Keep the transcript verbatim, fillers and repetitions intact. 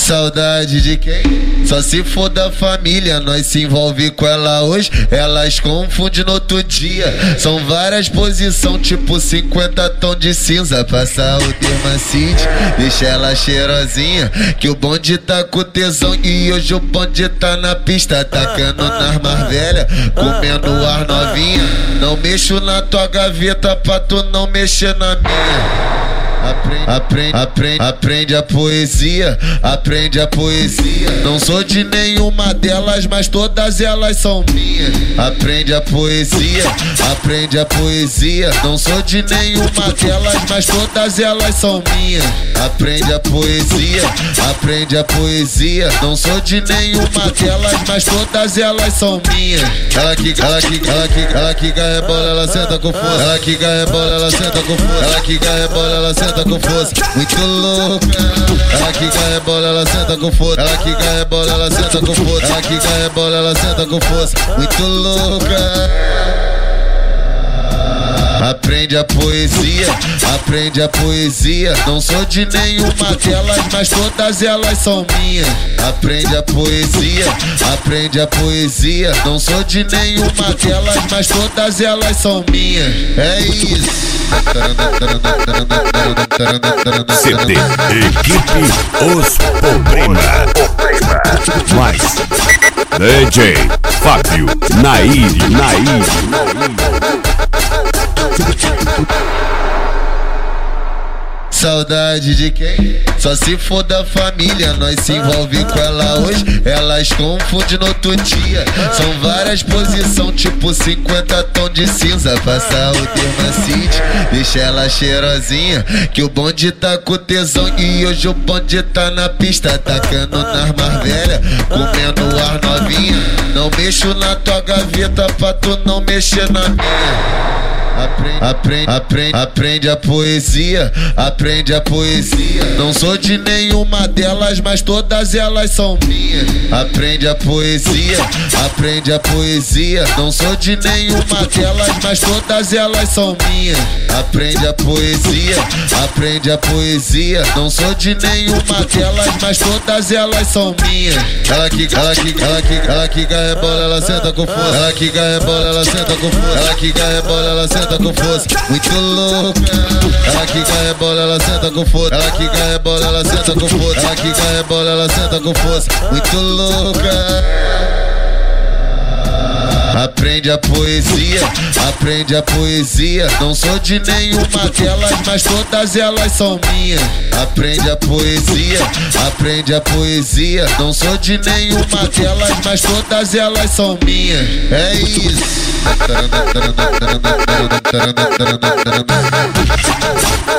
Saudade de quem? Só se for da família, nós se envolve com ela hoje, elas confundem no outro dia. São várias posições, tipo cinquenta tons de cinza. Passa o dermacite, deixa ela cheirosinha, que o bonde tá com tesão e hoje o bonde tá na pista, tacando nas mais velhas, comendo ar novinha. Não mexo na tua gaveta pra tu não mexer na minha. Aprende, aprende, aprende, aprende a poesia, aprende a poesia. Não sou de nenhuma delas, mas todas elas são minhas. Aprende a poesia, aprende a poesia. Não sou de nenhuma delas, mas todas elas são minhas. Aprende a poesia, aprende a poesia. Não sou de nenhuma delas, mas todas elas são minhas. Ela que, ela que, ela que, ela que ganha bola, ela senta com força. Ela que ganha bola, ela senta com força. Ela que ganha bola, ela senta com força, muito louca. Ela que ganha bola, ela senta com força. Ela que ganha bola, ela senta com força. Ela que ganha bola, ela senta com força, muito louca. Aprende a poesia, aprende a poesia. Não sou de nenhuma delas, mas todas elas são minhas. Aprende a poesia, aprende a poesia. Não sou de nenhuma delas, mas todas elas são minhas. É isso. C D Equipe Os Problema. Mais D J Fábio Nair, Nair, Nair. Saudade de quem? Só se for da família, nós se envolve com ela hoje, elas confundem no outro dia. São várias posições, tipo cinquenta tons de cinza. Passa o dermacite, deixa ela cheirosinha, que o bonde tá com tesão e hoje o bonde tá na pista, tacando nas mais velhas, comendo ar novinha. Não mexo na tua gaveta pra tu não mexer na minha. Aprende, aprende, aprende, aprende a poesia, aprende a poesia. Não sou de nenhuma delas, mas todas elas são minhas. Aprende a poesia, aprende a poesia. Não sou de nenhuma delas, mas todas elas são minhas. Aprende a poesia, aprende a poesia. Não sou de nenhuma delas, mas todas elas são minhas. Ela que, ela que, ela que, ela que ganha bola, ela senta com força. Ela que ganha bola, ela senta com força. Ela que ganha bola, ela senta com força, muito louca. Ela que ganha bola, ela senta com força. Ela que ganha bola, ela senta com força. Ela que ganha bola, ela senta com força, muito louca. Aprende a poesia, aprende a poesia. Não sou de nenhuma delas, mas todas elas são minhas. Aprende a poesia, aprende a poesia. Não sou de nenhuma delas, mas todas elas são minhas. É isso.